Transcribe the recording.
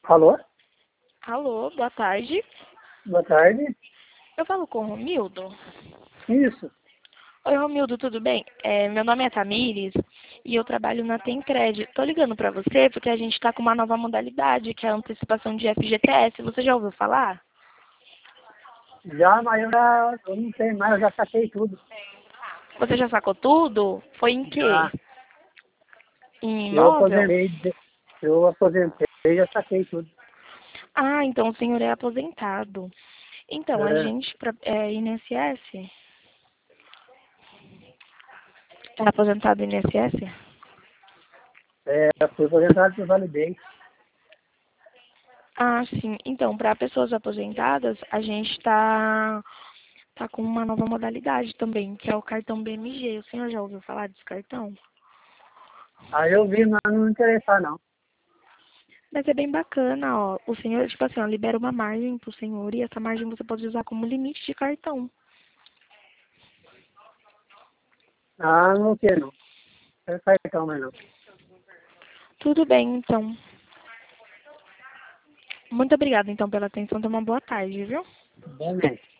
Alô? Alô, boa tarde. Boa tarde. Eu falo com o Romildo. Isso. Oi, Romildo, tudo bem? Meu nome é Tamires e eu trabalho na Tencred. Tô ligando pra você porque a gente tá com uma nova modalidade, que é a antecipação de FGTS. Você já ouviu falar? Já, mas eu não tenho mais, eu já saquei tudo. Você já sacou tudo? Foi em quê? Já. Em Eu imóvel? aposentei, eu aposentei, já saquei tudo. Ah, então o senhor é aposentado. Então, a É, gente, INSS? É aposentado INSS? eu fui aposentado por validez. Ah, sim. Então, para pessoas aposentadas, a gente tá com uma nova modalidade também, que é o cartão BMG. O senhor já ouviu falar desse cartão? Aí eu vi, mas não me interessar não. Mas é bem bacana, ó. O senhor, tipo assim, ó, libera uma margem pro senhor e essa margem você pode usar como limite de cartão. Ah, não quero não. Não quero cartão mais não. Tudo bem, então. Muito obrigada, então, pela atenção. Tenha uma boa tarde, viu? Bem,